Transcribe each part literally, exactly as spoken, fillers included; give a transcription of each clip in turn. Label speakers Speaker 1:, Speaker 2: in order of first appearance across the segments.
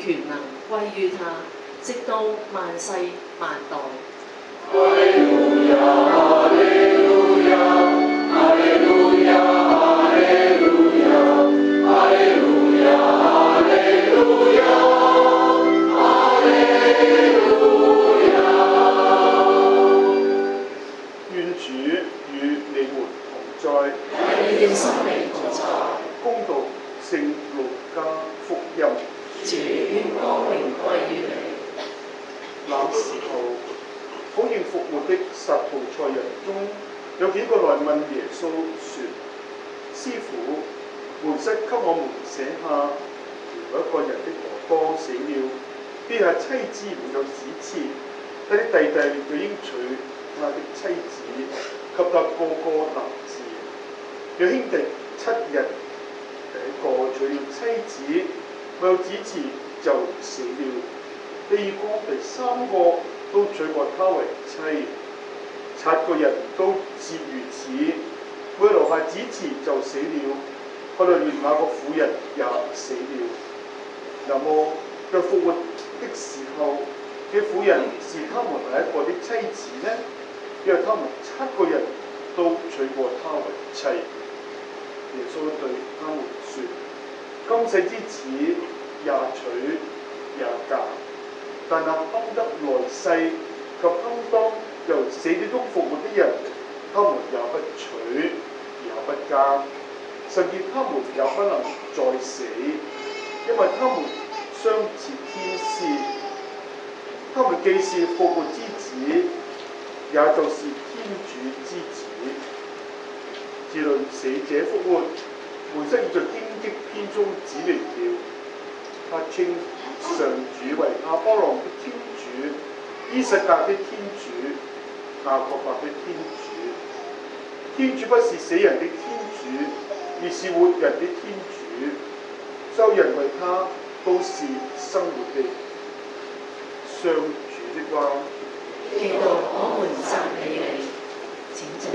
Speaker 1: 權能歸於他，直到萬世萬代。
Speaker 2: 哈利路亞，哈利路亞，哈利路亞，哈利路亞，哈利路亞，哈利路亞，哈利路亞。願主與你們同在，
Speaker 1: 你的心靈同在。
Speaker 2: 恭讀聖路加福音。
Speaker 1: 主，願光榮歸於你。
Speaker 2: 那時候，討厭復活的撒杜塞人中有幾個來問耶穌說：師傅，梅瑟給我們寫下，如果一個人的哥哥死了，撇下妻子沒有子嗣，他的弟弟就應娶他的妻子，給他哥哥立嗣。有兄弟七人，第一個娶了妻子，沒有子嗣就死了；第二個、第三個都娶過她為妻，七個人都是如此，沒有留下子嗣就死了。後來連那個婦人也死了。那麼在復活的時候，這婦人是他們哪一個的妻子呢？因為他們七個人都娶過她為妻。耶穌對他們說：今世之子也娶也嫁，但那堪得來世及堪當由死者中復活的人，他們也不娶也不嫁，甚至他們也不能再死，因為他們相似天使，他們既是復活之子，也就是天主之子。自論死者復活，梅瑟已在荊棘篇中指明了，他稱上主為亞波郎的天主、依撒格的天主、雅各伯的天主。天主不是死人的天主，而是活人的天主。所有人為他都是生活的。上主的話。
Speaker 1: 基督，我們讚美你。請進。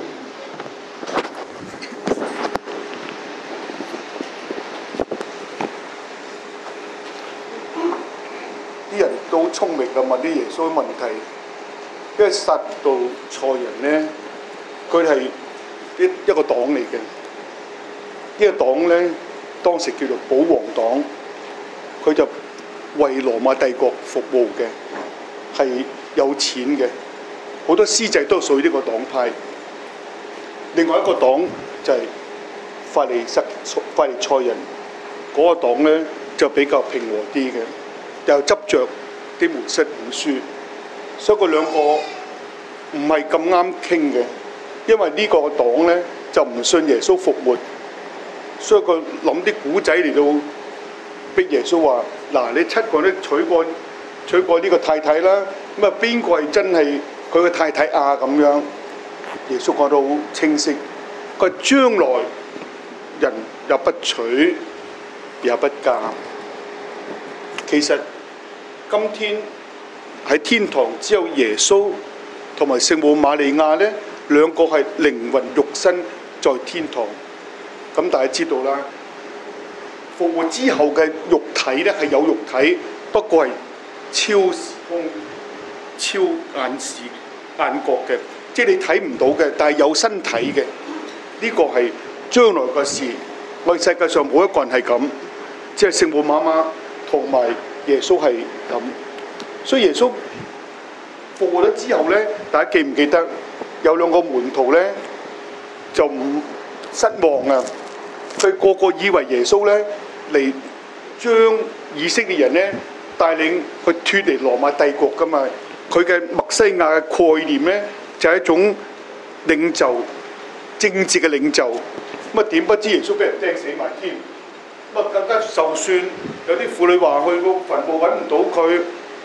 Speaker 2: 啲人都好聰明㗎，問啲耶穌問題，因為撒杜塞人咧，佢係一一個黨嚟嘅。呢、這個黨咧，當時叫做保皇黨，佢就為羅馬帝國服務嘅，係有錢嘅，好多司祭都屬於呢個黨派。另外一個黨就係法利塞法利賽人，嗰、那個黨咧就比較平和啲嘅。又執着啲梅瑟五書，所以佢兩個唔係咁啱傾嘅，因為呢個黨咧就唔信耶穌復活，所以佢諗啲古仔嚟到逼耶穌話：嗱，你七個都娶過娶過呢個太太啦，咁啊邊個係真係佢嘅太太啊？咁樣耶穌講到好清晰，佢將來人也不娶也不嫁。其實今天喺天堂只有耶穌同埋聖母瑪利亞呢兩個係靈魂肉身在天堂。咁大家知道啦，復活之後嘅肉體呢係有肉體，不過係超時空、超眼視眼角嘅，即係你睇唔到嘅，但係有身體嘅。呢個係將來嘅事。我哋世界上冇一個人係咁，即係聖母媽媽同埋耶穌係咁，所以耶穌復活咗之後呢，大家記唔記得有兩個門徒呢就唔失望啊！佢個個以為耶穌呢嚟將以色列人呢帶領去脫離羅馬帝國㗎嘛，佢嘅默西亞嘅概念呢就係一種領袖、政治嘅領袖。咁啊點不知耶穌俾人釘死埋添。咁啊更加就算有啲婦女話去個墳墓揾唔到佢，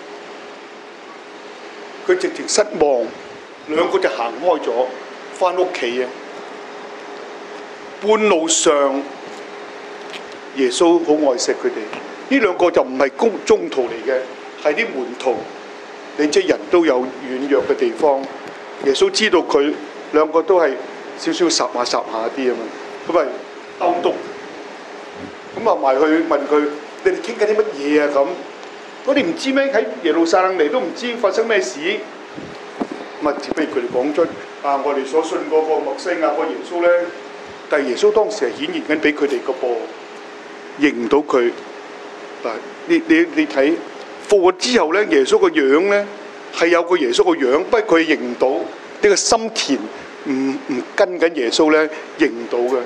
Speaker 2: 佢直情失望，兩個就行開咗，返屋企啊！半路上，耶穌好愛錫佢哋。呢兩個就唔係公宗徒嚟嘅，係啲門徒。你即人都有軟弱嘅地方，耶穌知道佢兩個都係少少霎下霎下啲啊嘛，咁咪兜篤。咁啊埋去問佢：你哋傾緊啲乜嘢啊？咁我哋唔知咩？喺耶路撒冷嚟都唔知發生咩事。咁啊，只不如佢哋講出啊，我哋所信嗰個默西亞個耶穌咧，但係耶穌當時係顯現緊俾佢哋個噃，認唔到佢。嗱，你你你睇復活之後咧，耶穌個樣咧係有個耶穌個樣，不過佢認唔到，呢個心田唔唔跟緊耶穌咧，認唔到嘅。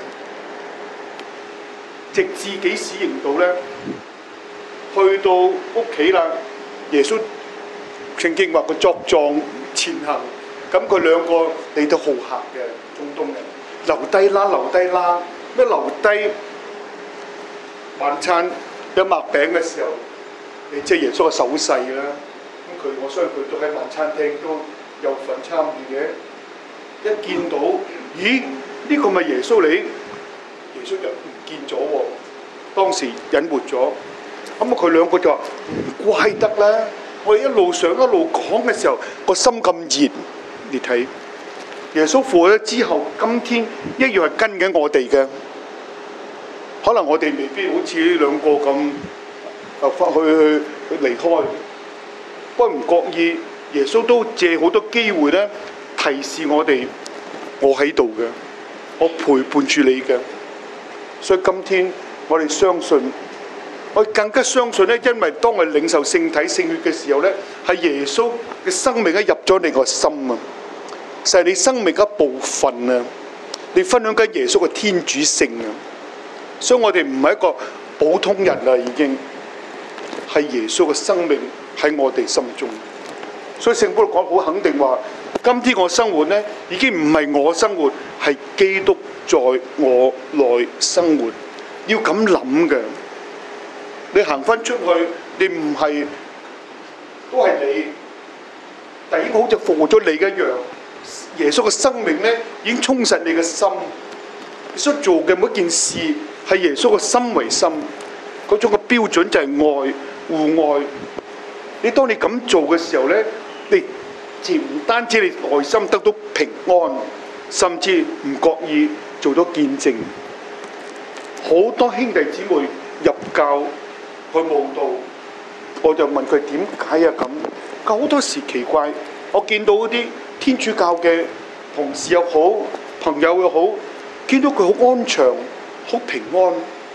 Speaker 2: 直至幾時認到咧？去到屋企啦，耶穌聖經話佢作狀前行，咁佢兩個嚟到好客嘅中東人，留低啦，留低啦，咩留低晚餐有麥餅嘅時候，你即係耶穌嘅手勢啦。咁佢我相信佢都喺晚餐廳都有份參與嘅。一見到，咦？呢個咪耶穌嚟？耶穌就唔見咗喎，當時隱沒咗。咁啊，佢兩個就話唔怪得啦。我哋一路上一路講嘅時候，個心咁熱。你睇耶穌復活咗之後，今天一樣係跟緊我哋嘅。可能我哋未必好似呢兩個咁啊，翻去去去離開。不過唔覺意，耶穌都借好多機會咧，提示我哋，我喺度嘅，我陪伴住你嘅。所以今天我哋相信。我更加相信咧，因為當我哋領受聖體聖血嘅時候咧，係耶穌嘅生命咧入咗你個心啊，係你生命嘅一部分啊，你分享緊耶穌嘅天主性啊，所以我哋唔係一個普通人啦，已經係耶穌嘅生命喺我哋心中。所以聖保祿講好肯定話，今天我生活咧已經唔係我生活，係基督在我內生活，要咁諗嘅。你行翻出去，你唔係都係你，但已經好似復活咗你一樣。耶穌嘅生命咧已經充實你嘅心，你所做嘅每一件事係耶穌嘅心為心，嗰種嘅標準就係愛互愛。你當你咁做嘅時候咧，你唔單止你內心得到平安，甚至唔覺意做咗見證。好多兄弟姊妹入教。去慕道，我就問佢點解啊咁？佢好多時奇怪，我見到嗰啲天主教嘅同事又好，朋友又好，見到佢好安詳，好平安。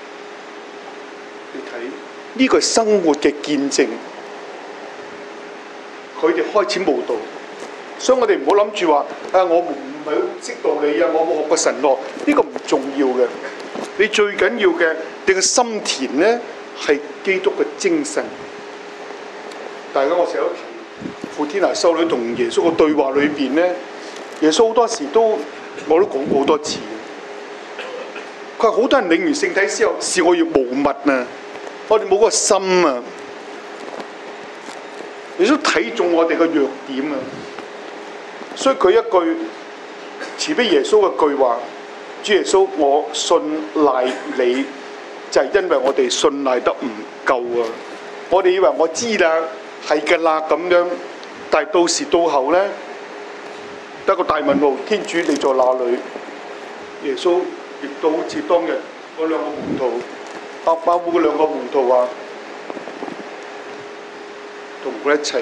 Speaker 2: 你睇呢個係生活嘅見證，佢哋開始慕道，所以我哋唔好諗住話啊，我唔係好識道理啊，我冇學過神學，呢個唔重要嘅。你最緊要嘅，你嘅心田咧。係基督嘅精神。大家我成日都提傅天娜修女同耶穌嘅對話裏邊咧，耶穌好多時都我都講過好多次。佢話好多人領完聖體之後，視我如無物啊！我哋冇個心啊！耶穌睇中我哋嘅弱點啊！所以佢一句慈悲耶穌嘅句話：主耶穌，我信賴你。就係因為我哋信賴得唔夠啊！我哋以為我知啦，係㗎啦咁樣，但係到時到後咧，得個大問號：天主你在哪裏？耶穌亦都好似當日嗰兩個門徒，伯巴烏嗰兩個門徒話，同佢一齊。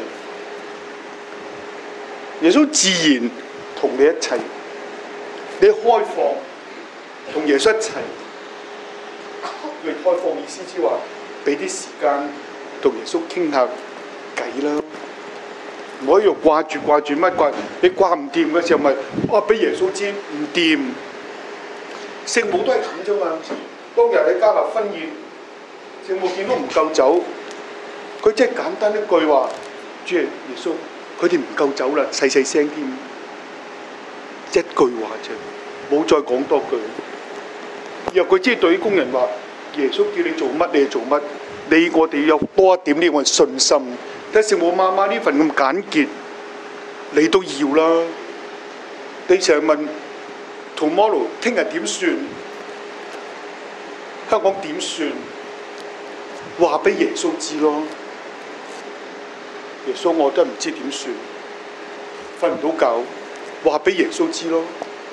Speaker 2: 耶穌自然同你一齊，你開放同耶穌一齊。佢開放意思之話，俾啲時間同耶穌傾下偈啦，唔可以掛住掛住乜掛，你掛唔掂嘅時候咪，哇俾耶穌知唔掂。聖母都係咁啫嘛。當日喺加納婚宴，聖母見到唔夠酒，佢即係簡單一句話：主耶穌，佢哋唔夠酒啦，細細聲添，一句話啫，冇再講多句。然後佢即係對於工人話：耶穌叫你做乜你就做乜，你我哋有多一點呢個信心。睇聖母媽媽呢份咁簡潔，你都要啦。你成日問 tomorrow 聽日點算？香港點算？話俾耶穌知咯。耶穌我都唔知點算，瞓唔到覺，話俾耶穌知咯。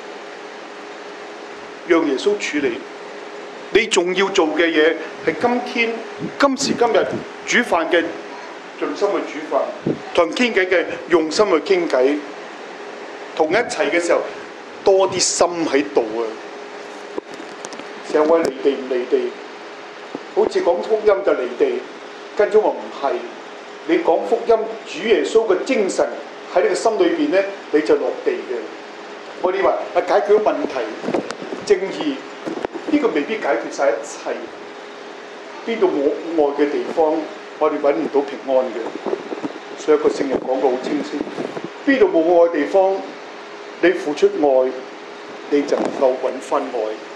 Speaker 2: 讓耶穌處理。你仲要做嘅嘢係今天今時今日煮飯嘅盡心去煮飯，同人傾偈嘅用心去傾偈，同一齊嘅時候多啲心喺度啊！成日話離地唔離地，好似講福音就離地，跟住話唔係，你講福音主耶穌嘅精神喺你嘅心裏邊咧，你就落地嘅。我哋話啊，解決問題、正義，呢個未必解決晒一切。邊度冇愛嘅地方，我哋揾唔到平安嘅。所以一個聖人講過好清晰，邊度冇愛嘅地方，你付出愛，你就能夠揾翻愛。